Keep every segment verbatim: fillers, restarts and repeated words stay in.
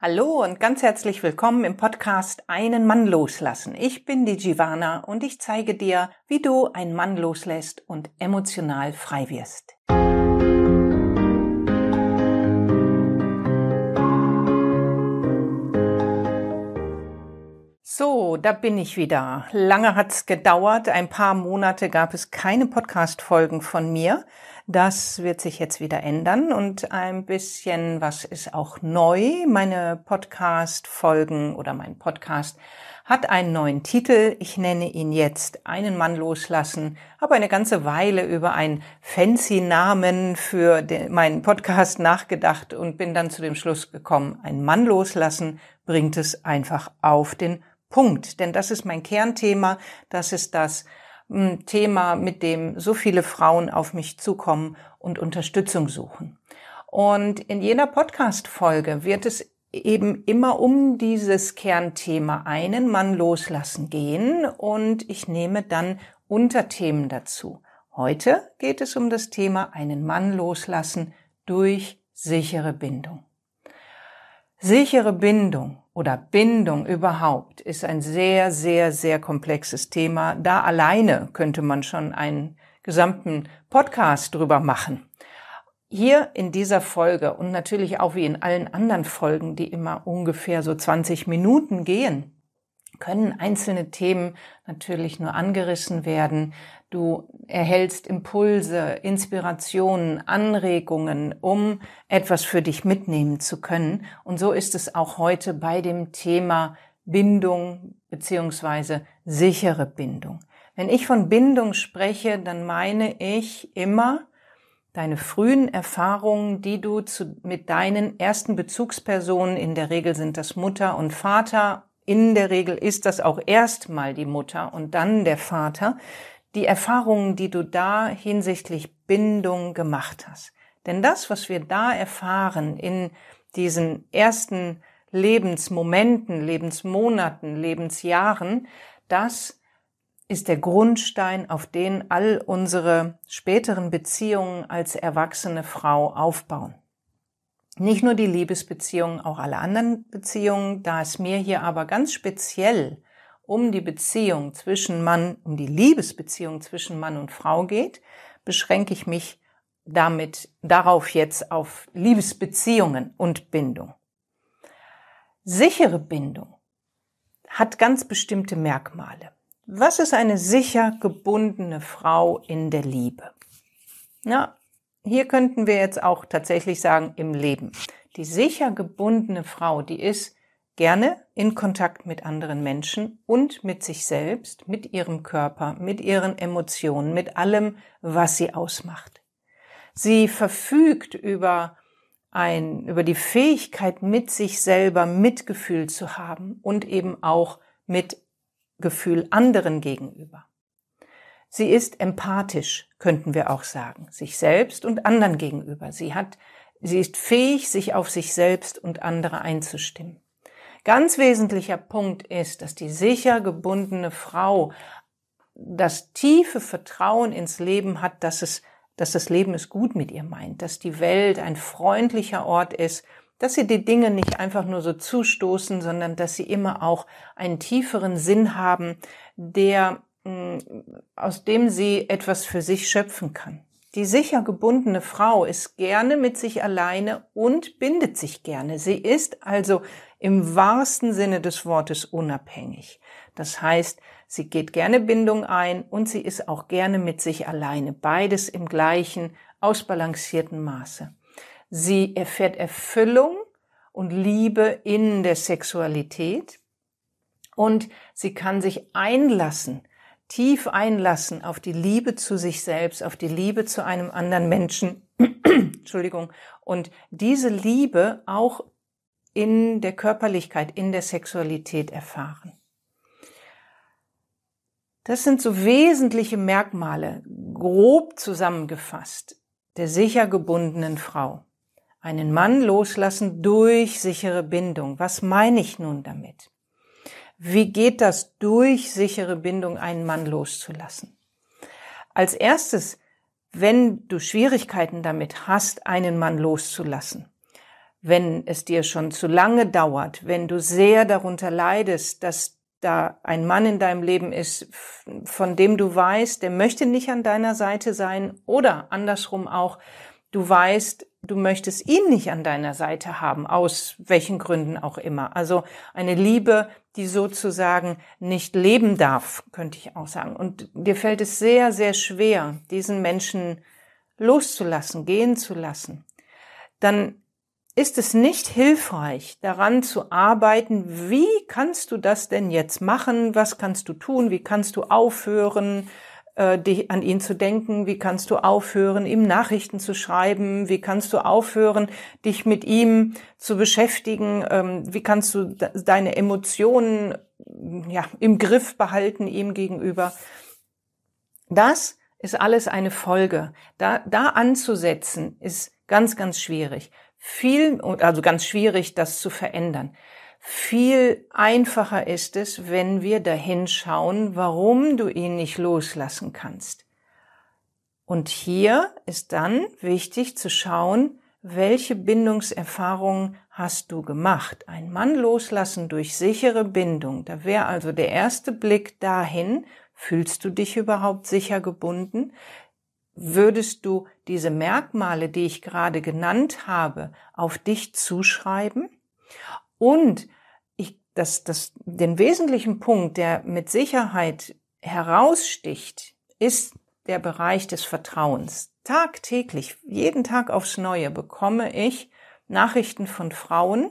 Hallo und ganz herzlich willkommen im Podcast Einen Mann loslassen. Ich bin die Giovanna und ich zeige dir, wie du einen Mann loslässt und emotional frei wirst. So, da bin ich wieder. Lange hat's gedauert. Ein paar Monate gab es keine Podcast-Folgen von mir. Das wird sich jetzt wieder ändern und ein bisschen was ist auch neu. Meine Podcast-Folgen oder mein Podcast hat einen neuen Titel. Ich nenne ihn jetzt Einen Mann loslassen. Habe eine ganze Weile über einen fancy Namen für den, meinen Podcast nachgedacht und bin dann zu dem Schluss gekommen, ein Mann loslassen bringt es einfach auf den Punkt. Denn das ist mein Kernthema. Das ist das Thema, mit dem so viele Frauen auf mich zukommen und Unterstützung suchen. Und in jeder Podcast-Folge wird es eben immer um dieses Kernthema einen Mann loslassen gehen und ich nehme dann Unterthemen dazu. Heute geht es um das Thema einen Mann loslassen durch sichere Bindung. Sichere Bindung oder Bindung überhaupt ist ein sehr, sehr, sehr komplexes Thema. Da alleine könnte man schon einen gesamten Podcast drüber machen. Hier in dieser Folge und natürlich auch wie in allen anderen Folgen, die immer ungefähr so zwanzig Minuten gehen, können einzelne Themen natürlich nur angerissen werden. Du erhältst Impulse, Inspirationen, Anregungen, um etwas für dich mitnehmen zu können. Und so ist es auch heute bei dem Thema Bindung beziehungsweise sichere Bindung. Wenn ich von Bindung spreche, dann meine ich immer deine frühen Erfahrungen, die du zu, mit deinen ersten Bezugspersonen, in der Regel sind das Mutter und Vater, in der Regel ist das auch erstmal die Mutter und dann der Vater, die Erfahrungen, die du da hinsichtlich Bindung gemacht hast. Denn das, was wir da erfahren in diesen ersten Lebensmomenten, Lebensmonaten, Lebensjahren, das ist der Grundstein, auf den all unsere späteren Beziehungen als erwachsene Frau aufbauen. Nicht nur die Liebesbeziehungen, auch alle anderen Beziehungen, da es mir hier aber ganz speziell um die Beziehung zwischen Mann, um die Liebesbeziehung zwischen Mann und Frau geht, beschränke ich mich damit darauf jetzt auf Liebesbeziehungen und Bindung. Sichere Bindung hat ganz bestimmte Merkmale. Was ist eine sicher gebundene Frau in der Liebe? Na, hier könnten wir jetzt auch tatsächlich sagen, im Leben. Die sicher gebundene Frau, die ist gerne in Kontakt mit anderen Menschen und mit sich selbst, mit ihrem Körper, mit ihren Emotionen, mit allem, was sie ausmacht. Sie verfügt über ein, über die Fähigkeit, mit sich selber Mitgefühl zu haben und eben auch mit Gefühl anderen gegenüber. Sie ist empathisch, könnten wir auch sagen, sich selbst und anderen gegenüber. Sie hat, sie ist fähig, sich auf sich selbst und andere einzustimmen. Ganz wesentlicher Punkt ist, dass die sicher gebundene Frau das tiefe Vertrauen ins Leben hat, dass es, dass das Leben es gut mit ihr meint, dass die Welt ein freundlicher Ort ist, dass sie die Dinge nicht einfach nur so zustoßen, sondern dass sie immer auch einen tieferen Sinn haben, der aus dem sie etwas für sich schöpfen kann. Die sicher gebundene Frau ist gerne mit sich alleine und bindet sich gerne. Sie ist also im wahrsten Sinne des Wortes unabhängig. Das heißt, sie geht gerne Bindung ein und sie ist auch gerne mit sich alleine. Beides im gleichen, ausbalancierten Maße. Sie erfährt Erfüllung und Liebe in der Sexualität und sie kann sich einlassen, tief einlassen auf die Liebe zu sich selbst, auf die Liebe zu einem anderen Menschen, Entschuldigung, und diese Liebe auch in der Körperlichkeit, in der Sexualität erfahren. Das sind so wesentliche Merkmale, grob zusammengefasst, der sicher gebundenen Frau. Einen Mann loslassen durch sichere Bindung. Was meine ich nun damit? Wie geht das durch sichere Bindung, einen Mann loszulassen? Als erstes, wenn du Schwierigkeiten damit hast, einen Mann loszulassen, Wenn es dir schon zu lange dauert, wenn du sehr darunter leidest, dass da ein Mann in deinem Leben ist, von dem du weißt, der möchte nicht an deiner Seite sein, oder andersrum auch, du weißt, du möchtest ihn nicht an deiner Seite haben, aus welchen Gründen auch immer. Also eine Liebe, die sozusagen nicht leben darf, könnte ich auch sagen. Und dir fällt es sehr, sehr schwer, diesen Menschen loszulassen, gehen zu lassen. Dann ist es nicht hilfreich, daran zu arbeiten, wie kannst du das denn jetzt machen, was kannst du tun, wie kannst du aufhören, äh, dich an ihn zu denken, wie kannst du aufhören, ihm Nachrichten zu schreiben, wie kannst du aufhören, dich mit ihm zu beschäftigen, ähm, wie kannst du de- deine Emotionen ja, im Griff behalten ihm gegenüber. Das ist alles eine Folge. Da, da anzusetzen, ist ganz, ganz schwierig. Viel, also ganz schwierig, das zu verändern. Viel einfacher ist es, wenn wir dahin schauen, warum du ihn nicht loslassen kannst. Und hier ist dann wichtig zu schauen, welche Bindungserfahrungen hast du gemacht? Ein Mann loslassen durch sichere Bindung. Da wäre also der erste Blick dahin, fühlst du dich überhaupt sicher gebunden? Würdest du diese Merkmale, die ich gerade genannt habe, auf dich zuschreiben? Und ich, das, das, den wesentlichen Punkt, der mit Sicherheit heraussticht, ist der Bereich des Vertrauens. Tagtäglich, jeden Tag aufs Neue bekomme ich Nachrichten von Frauen,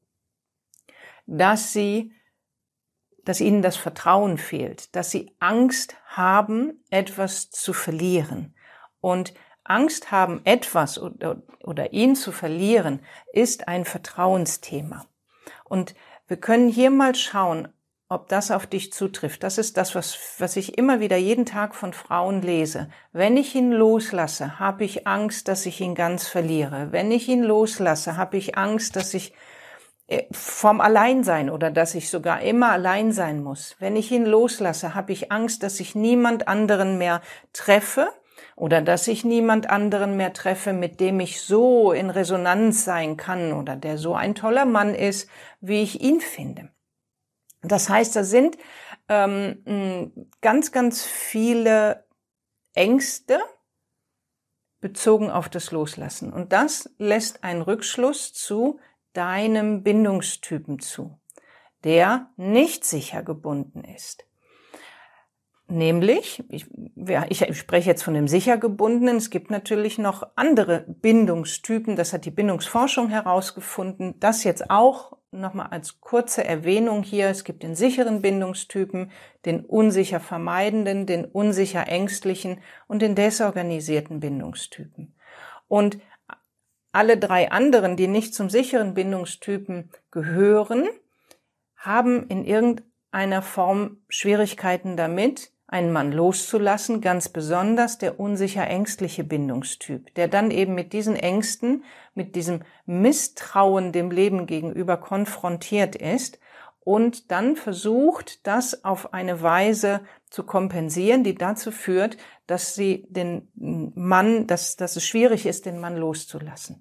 dass sie, dass ihnen das Vertrauen fehlt, dass sie Angst haben, etwas zu verlieren. Und Angst haben, etwas oder, oder ihn zu verlieren, ist ein Vertrauensthema. Und wir können hier mal schauen, ob das auf dich zutrifft. Das ist das, was, was ich immer wieder jeden Tag von Frauen lese. Wenn ich ihn loslasse, habe ich Angst, dass ich ihn ganz verliere. Wenn ich ihn loslasse, habe ich Angst, dass ich vom Alleinsein oder dass ich sogar immer allein sein muss. Wenn ich ihn loslasse, habe ich Angst, dass ich niemand anderen mehr treffe, oder dass ich niemand anderen mehr treffe, mit dem ich so in Resonanz sein kann oder der so ein toller Mann ist, wie ich ihn finde. Das heißt, da sind ähm, ganz, ganz viele Ängste bezogen auf das Loslassen. Und das lässt einen Rückschluss zu deinem Bindungstypen zu, der nicht sicher gebunden ist. Nämlich, ich, ich spreche jetzt von dem sicher gebundenen, es gibt natürlich noch andere Bindungstypen, das hat die Bindungsforschung herausgefunden, das jetzt auch nochmal als kurze Erwähnung hier, es gibt den sicheren Bindungstypen, den unsicher vermeidenden, den unsicher ängstlichen und den desorganisierten Bindungstypen. Und alle drei anderen, die nicht zum sicheren Bindungstypen gehören, haben in irgendeiner Form Schwierigkeiten damit, einen Mann loszulassen, ganz besonders der unsicher ängstliche Bindungstyp, der dann eben mit diesen Ängsten, mit diesem Misstrauen dem Leben gegenüber konfrontiert ist und dann versucht, das auf eine Weise zu kompensieren, die dazu führt, dass sie den Mann, dass, dass es schwierig ist, den Mann loszulassen.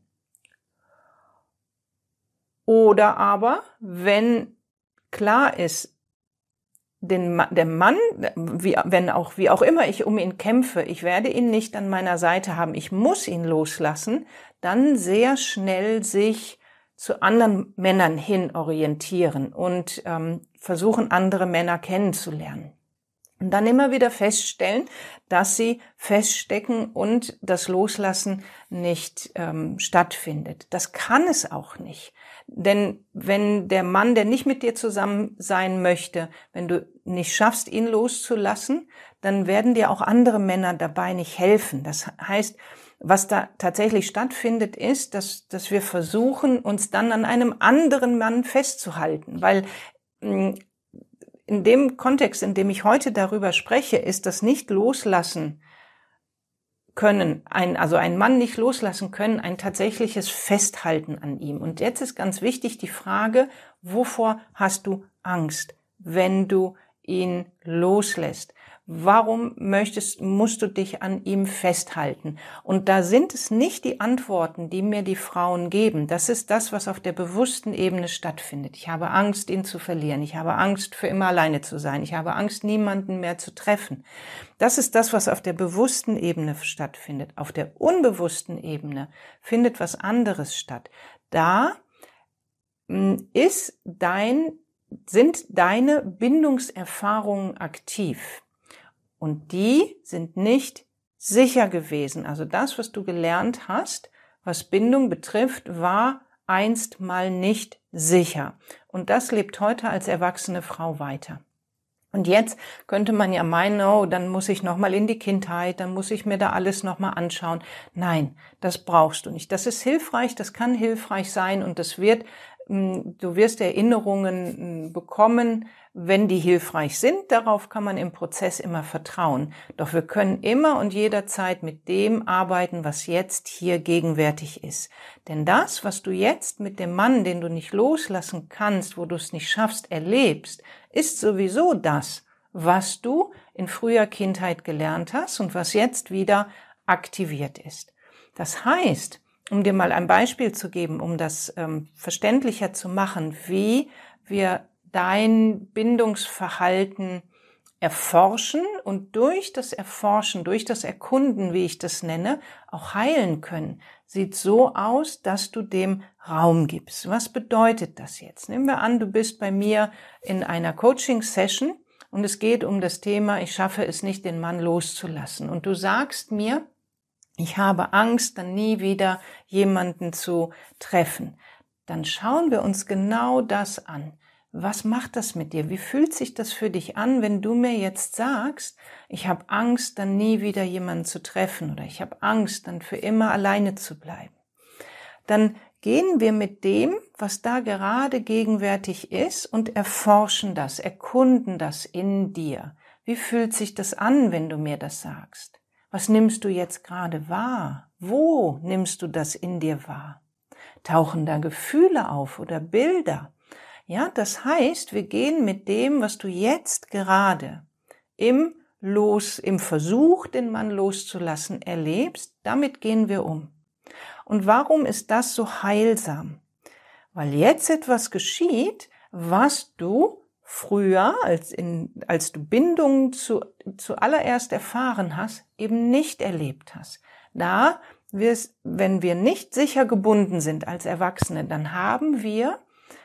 Oder aber, wenn klar ist, den, der Mann, wie, wenn auch, wie auch immer ich um ihn kämpfe, ich werde ihn nicht an meiner Seite haben, ich muss ihn loslassen, dann sehr schnell sich zu anderen Männern hin orientieren und ähm, versuchen, andere Männer kennenzulernen. Und dann immer wieder feststellen, dass sie feststecken und das Loslassen nicht ähm, stattfindet. Das kann es auch nicht. Denn wenn der Mann, der nicht mit dir zusammen sein möchte, wenn du nicht schaffst, ihn loszulassen, dann werden dir auch andere Männer dabei nicht helfen. Das heißt, was da tatsächlich stattfindet, ist, dass, dass wir versuchen, uns dann an einem anderen Mann festzuhalten, weil mh, in dem Kontext, in dem ich heute darüber spreche, ist das nicht loslassen können, ein, also einen Mann nicht loslassen können, ein tatsächliches Festhalten an ihm. Und jetzt ist ganz wichtig die Frage, wovor hast du Angst, wenn du ihn loslässt? Warum möchtest, musst du dich an ihm festhalten? Und da sind es nicht die Antworten, die mir die Frauen geben. Das ist das, was auf der bewussten Ebene stattfindet. Ich habe Angst, ihn zu verlieren. Ich habe Angst, für immer alleine zu sein. Ich habe Angst, niemanden mehr zu treffen. Das ist das, was auf der bewussten Ebene stattfindet. Auf der unbewussten Ebene findet was anderes statt. Da ist dein, sind deine Bindungserfahrungen aktiv. Und die sind nicht sicher gewesen. Also das, was du gelernt hast, was Bindung betrifft, war einst mal nicht sicher. Und das lebt heute als erwachsene Frau weiter. Und jetzt könnte man ja meinen, oh, dann muss ich nochmal in die Kindheit, dann muss ich mir da alles nochmal anschauen. Nein, das brauchst du nicht. Das ist hilfreich, das kann hilfreich sein und das wird, du wirst Erinnerungen bekommen, wenn die hilfreich sind. Darauf kann man im Prozess immer vertrauen. Doch wir können immer und jederzeit mit dem arbeiten, was jetzt hier gegenwärtig ist. Denn das, was du jetzt mit dem Mann, den du nicht loslassen kannst, wo du es nicht schaffst, erlebst, ist sowieso das, was du in früher Kindheit gelernt hast und was jetzt wieder aktiviert ist. Das heißt, um dir mal ein Beispiel zu geben, um das ähm, verständlicher zu machen, wie wir dein Bindungsverhalten erforschen und durch das Erforschen, durch das Erkunden, wie ich das nenne, auch heilen können, sieht so aus, dass du dem Raum gibst. Was bedeutet das jetzt? Nehmen wir an, du bist bei mir in einer Coaching-Session und es geht um das Thema, ich schaffe es nicht, den Mann loszulassen. Und du sagst mir, ich habe Angst, dann nie wieder jemanden zu treffen. Dann schauen wir uns genau das an. Was macht das mit dir? Wie fühlt sich das für dich an, wenn du mir jetzt sagst, ich habe Angst, dann nie wieder jemanden zu treffen oder ich habe Angst, dann für immer alleine zu bleiben? Dann gehen wir mit dem, was da gerade gegenwärtig ist und erforschen das, erkunden das in dir. Wie fühlt sich das an, wenn du mir das sagst? Was nimmst du jetzt gerade wahr? Wo nimmst du das in dir wahr? Tauchen da Gefühle auf oder Bilder? Ja, das heißt, wir gehen mit dem, was du jetzt gerade im Los, im Versuch, den Mann loszulassen, erlebst, damit gehen wir um. Und warum ist das so heilsam? Weil jetzt etwas geschieht, was du früher, als, in, als du Bindung zu, zuallererst erfahren hast, eben nicht erlebt hast. Da, wir's, wenn wir nicht sicher gebunden sind als Erwachsene, dann haben wir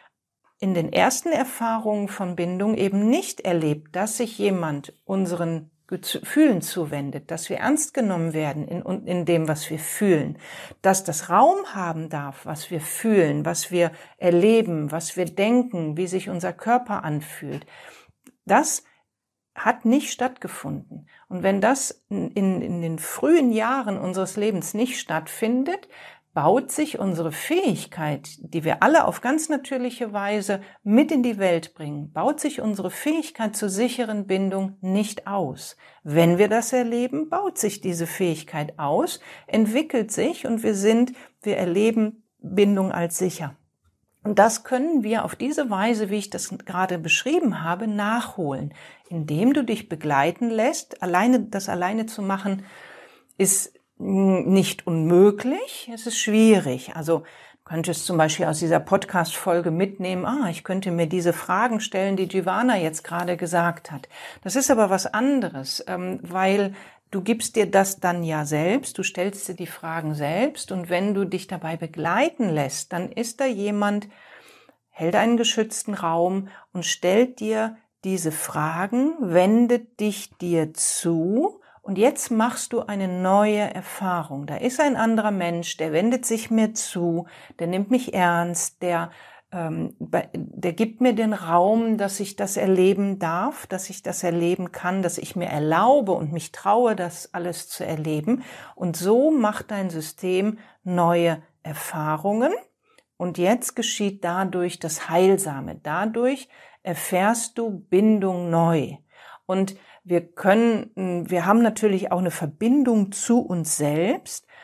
in den ersten Erfahrungen von Bindung eben nicht erlebt, dass sich jemand unseren Gefühlen zuwendet, dass wir ernst genommen werden in, in dem, was wir fühlen, dass das Raum haben darf, was wir fühlen, was wir erleben, was wir denken, wie sich unser Körper anfühlt. Das hat nicht stattgefunden. Und wenn das in, in den frühen Jahren unseres Lebens nicht stattfindet, baut sich unsere Fähigkeit, die wir alle auf ganz natürliche Weise mit in die Welt bringen, baut sich unsere Fähigkeit zur sicheren Bindung nicht aus. Wenn wir das erleben, baut sich diese Fähigkeit aus, entwickelt sich und wir sind, wir erleben Bindung als sicher. Und das können wir auf diese Weise, wie ich das gerade beschrieben habe, nachholen, indem du dich begleiten lässt. Alleine, das alleine zu machen, ist nicht unmöglich, es ist schwierig. Also du könntest zum Beispiel aus dieser Podcast-Folge mitnehmen, ah, ich könnte mir diese Fragen stellen, die Giovanna jetzt gerade gesagt hat. Das ist aber was anderes, weil du gibst dir das dann ja selbst, du stellst dir die Fragen selbst und wenn du dich dabei begleiten lässt, dann ist da jemand, hält einen geschützten Raum und stellt dir diese Fragen, wendet dich dir zu. Und jetzt machst du eine neue Erfahrung. Da ist ein anderer Mensch, der wendet sich mir zu, der nimmt mich ernst, der, ähm, der gibt mir den Raum, dass ich das erleben darf, dass ich das erleben kann, dass ich mir erlaube und mich traue, das alles zu erleben. Und so macht dein System neue Erfahrungen. Und jetzt geschieht dadurch das Heilsame. Dadurch erfährst du Bindung neu. Und wir können, wir haben natürlich auch eine Verbindung zu uns selbst.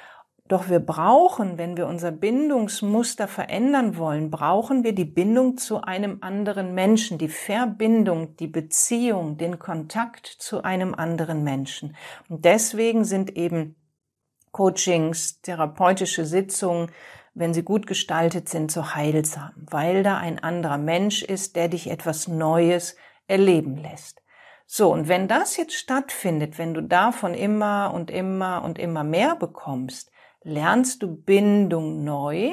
Doch wir brauchen, wenn wir unser Bindungsmuster verändern wollen, brauchen wir die Bindung zu einem anderen Menschen, die Verbindung, die Beziehung, den Kontakt zu einem anderen Menschen. Und deswegen sind eben Coachings, therapeutische Sitzungen, wenn sie gut gestaltet sind, so heilsam, weil da ein anderer Mensch ist, der dich etwas Neues erleben lässt. So, und wenn das jetzt stattfindet, wenn du davon immer und immer und immer mehr bekommst, lernst du Bindung neu.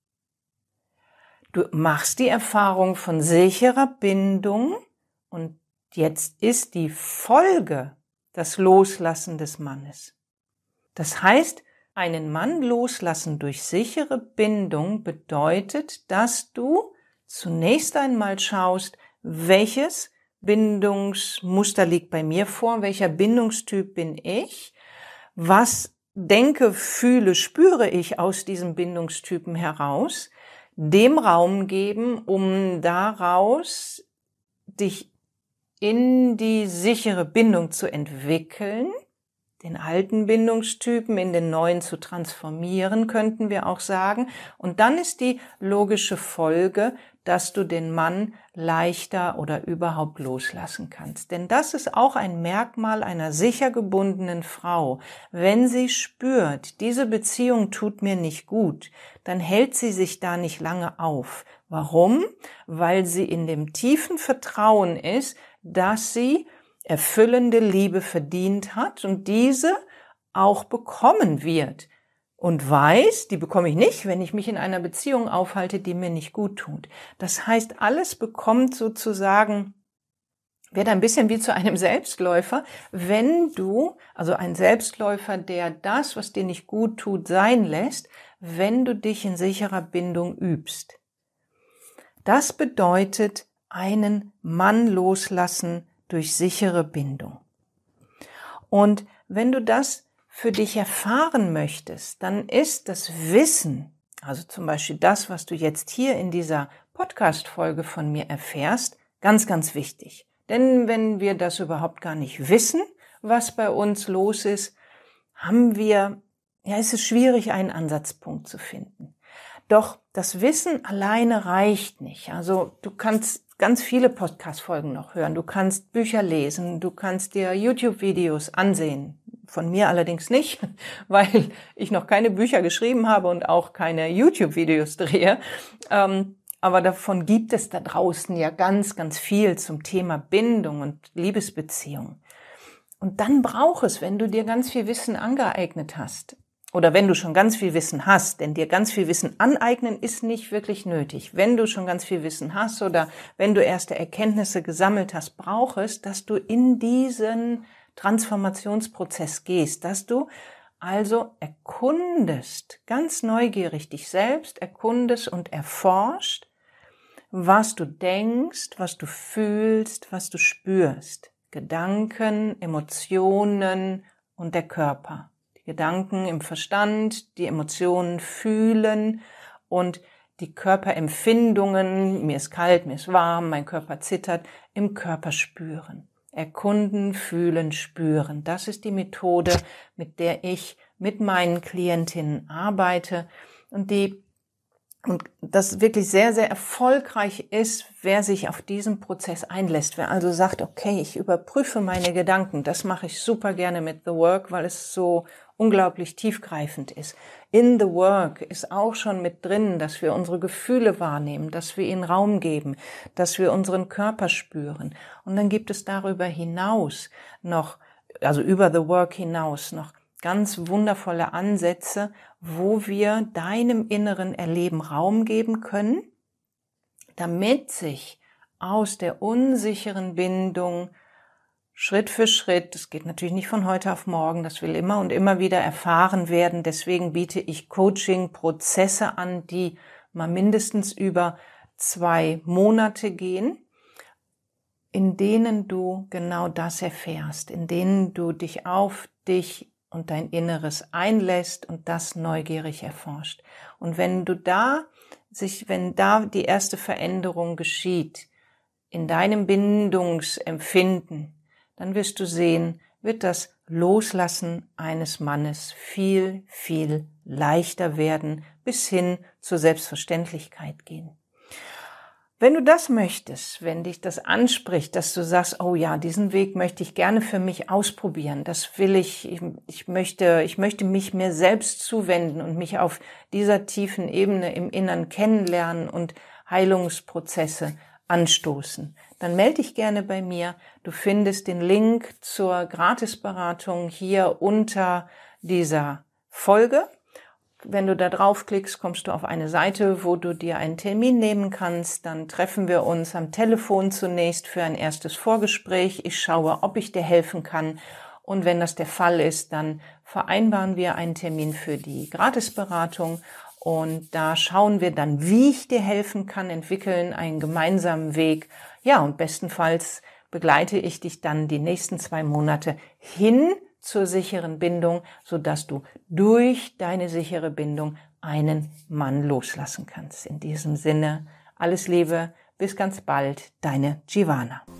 Du machst die Erfahrung von sicherer Bindung und jetzt ist die Folge das Loslassen des Mannes. Das heißt, einen Mann loslassen durch sichere Bindung bedeutet, dass du zunächst einmal schaust, welches Bindungsmuster liegt bei mir vor, welcher Bindungstyp bin ich, was denke, fühle, spüre ich aus diesem Bindungstypen heraus, dem Raum geben, um daraus dich in die sichere Bindung zu entwickeln, den alten Bindungstypen in den neuen zu transformieren, könnten wir auch sagen. Und dann ist die logische Folge, dass du den Mann leichter oder überhaupt loslassen kannst. Denn das ist auch ein Merkmal einer sicher gebundenen Frau. Wenn sie spürt, diese Beziehung tut mir nicht gut, dann hält sie sich da nicht lange auf. Warum? Weil sie in dem tiefen Vertrauen ist, dass sie erfüllende Liebe verdient hat und diese auch bekommen wird. Und weiß, die bekomme ich nicht, wenn ich mich in einer Beziehung aufhalte, die mir nicht gut tut. Das heißt, alles bekommt sozusagen, wird ein bisschen wie zu einem Selbstläufer, wenn du, also ein Selbstläufer, der das, was dir nicht gut tut, sein lässt, wenn du dich in sicherer Bindung übst. Das bedeutet, einen Mann loslassen durch sichere Bindung. Und wenn du das für dich erfahren möchtest, dann ist das Wissen, also zum Beispiel das, was du jetzt hier in dieser Podcast-Folge von mir erfährst, ganz, ganz wichtig. Denn wenn wir das überhaupt gar nicht wissen, was bei uns los ist, haben wir, ja, ist es schwierig, einen Ansatzpunkt zu finden. Doch das Wissen alleine reicht nicht. Also du kannst ganz viele Podcast-Folgen noch hören, du kannst Bücher lesen, du kannst dir YouTube-Videos ansehen. Von mir allerdings nicht, weil ich noch keine Bücher geschrieben habe und auch keine YouTube-Videos drehe. Ähm, aber davon gibt es da draußen ja ganz, ganz viel zum Thema Bindung und Liebesbeziehung. Und dann braucht es, wenn du dir ganz viel Wissen angeeignet hast, oder wenn du schon ganz viel Wissen hast, denn dir ganz viel Wissen aneignen ist nicht wirklich nötig. Wenn du schon ganz viel Wissen hast oder wenn du erste Erkenntnisse gesammelt hast, braucht es, dass du in diesen Transformationsprozess gehst, dass du also erkundest, ganz neugierig dich selbst erkundest und erforscht, was du denkst, was du fühlst, was du spürst. Gedanken, Emotionen und der Körper. Gedanken im Verstand, die Emotionen fühlen und die Körperempfindungen, mir ist kalt, mir ist warm, mein Körper zittert, im Körper spüren. Erkunden, fühlen, spüren. Das ist die Methode, mit der ich mit meinen Klientinnen arbeite und die und das wirklich sehr, sehr erfolgreich ist, wer sich auf diesen Prozess einlässt. Wer also sagt, okay, ich überprüfe meine Gedanken. Das mache ich super gerne mit The Work, weil es so unglaublich tiefgreifend ist. In The Work ist auch schon mit drin, dass wir unsere Gefühle wahrnehmen, dass wir ihnen Raum geben, dass wir unseren Körper spüren. Und dann gibt es darüber hinaus noch, also über The Work hinaus noch ganz wundervolle Ansätze, wo wir deinem inneren Erleben Raum geben können, damit sich aus der unsicheren Bindung Schritt für Schritt, das geht natürlich nicht von heute auf morgen, das will immer und immer wieder erfahren werden, deswegen biete ich Coaching-Prozesse an, die mal mindestens über zwei Monate gehen, in denen du genau das erfährst, in denen du dich auf dich und dein Inneres einlässt und das neugierig erforscht. Und wenn du da sich, wenn da die erste Veränderung geschieht in deinem Bindungsempfinden, dann wirst du sehen, wird das Loslassen eines Mannes viel, viel leichter werden, bis hin zur Selbstverständlichkeit gehen. Wenn du das möchtest, wenn dich das anspricht, dass du sagst, oh ja, diesen Weg möchte ich gerne für mich ausprobieren, das will ich, ich, ich möchte, ich möchte mich mir selbst zuwenden und mich auf dieser tiefen Ebene im Innern kennenlernen und Heilungsprozesse anstoßen, dann melde dich gerne bei mir. Du findest den Link zur Gratisberatung hier unter dieser Folge. Wenn du da draufklickst, kommst du auf eine Seite, wo du dir einen Termin nehmen kannst. Dann treffen wir uns am Telefon zunächst für ein erstes Vorgespräch. Ich schaue, ob ich dir helfen kann. Und wenn das der Fall ist, dann vereinbaren wir einen Termin für die Gratisberatung. Und da schauen wir dann, wie ich dir helfen kann, entwickeln einen gemeinsamen Weg. Ja, und bestenfalls begleite ich dich dann die nächsten zwei Monate hin zur sicheren Bindung, sodass du durch deine sichere Bindung einen Mann loslassen kannst. In diesem Sinne, alles Liebe, bis ganz bald, deine Giovanna.